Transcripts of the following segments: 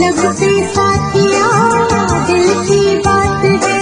लब पे साथिया दिल की बात है।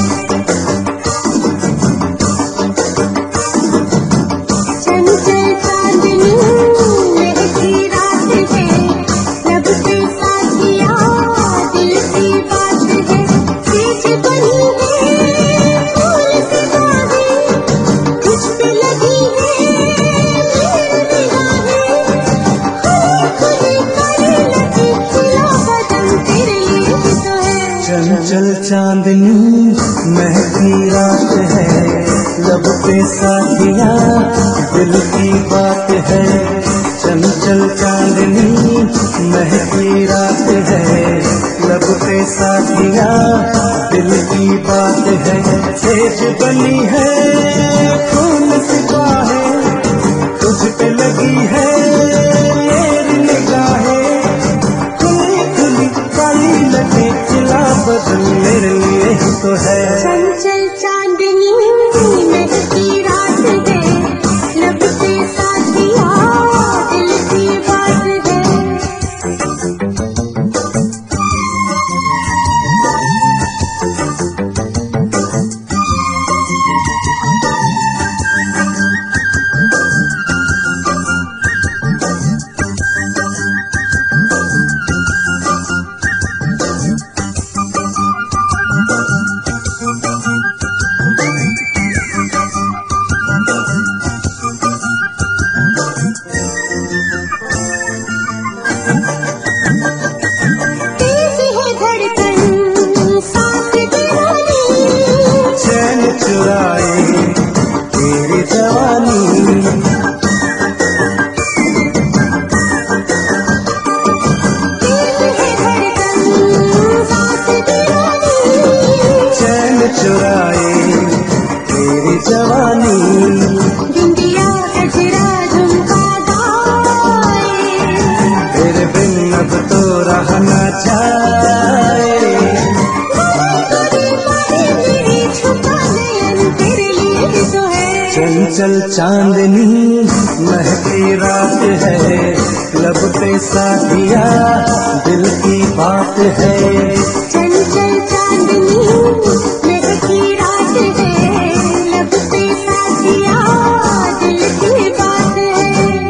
चंचल चांदनी महकी रात है, लब पे साथिया दिल की बात है। सेज बनी है फूल से बाहें, तुझ पे लगी है मेरी निगाहें। खुली करे लगी खिला बदन तेरे लिए ही तो है। चंचल चांदनी महकी रात है, लब पे साथिया दिल की बात है। चंचल चांदनी महकी रात है, लब पे साथिया दिल की बात है। सेज बनी है फूल से बाहें, तुझ पे लगी है मेरी निगाहें। खुली खुली काली लगे खिला बदन मेरे लिए ही तो है। चंचल चांदनी महकी रात है, लब पे साथिया दिल की बात है। तेज है धड़कन सांस दीवानी, चैन चुराए तेरी जवानी। तेज है धड़कन सांस दीवानी। चैन चुराए तेरी जवानी। बिंदिया गजरा झुमका गाए, तेरे बिन अब तो रहा न जाए। मेरी छुपा नयन तेरे लिए ही तो है। चंचल चांदनी महकी रात है, लब पे साथिया दिल की बात है। चंचल चांदनी महकी रात है, लब पे साथिया दिल की बात है।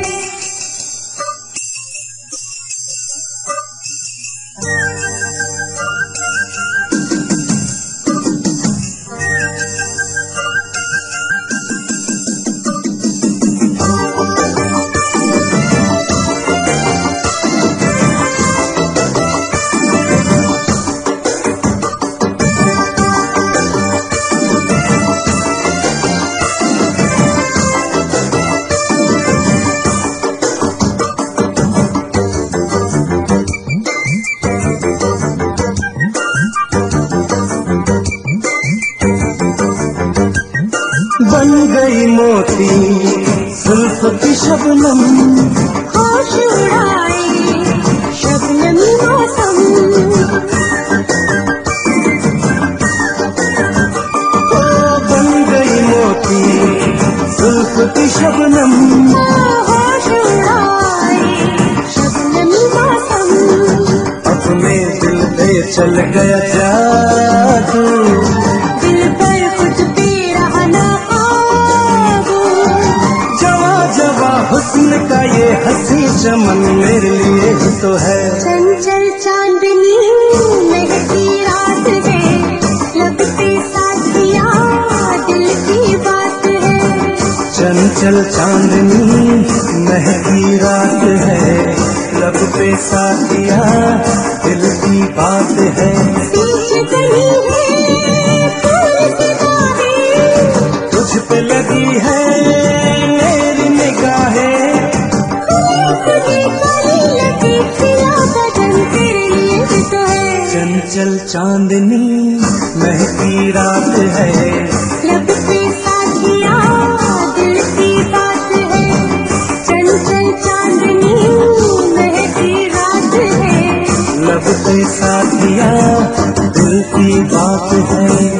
बन गई मोती जुल्फ की शबनम, होश उड़ाए शबनमी मौसम। ओ बन गई मोती जुल्फ की शबनम। होश उड़ाए शबनमी मौसम। अब में दिल पे चल गया जादू, दिल पर कुछ भी रहा ना काबू। जवा जवा हुस्न का ये हंसी चमन मेरे लिए ही तो है। चंचल चांदनी महकी रात है, लब पे साथिया दिल की बात है। चंचल चांदनी महकी रात है, लब पे साथिया दिल की बात है। बीच गली है फूल से बाहें, तुझ पे लगी है मेरी निगाहें। खुली काली लगी खिला बदन तेरे लिए ही तो है। चंचल चांदनी महकी रात है, लब पे साथिया दिल की बात है। चंचल चांदनी महकी रात है, लब पे साथिया दिल की बात है।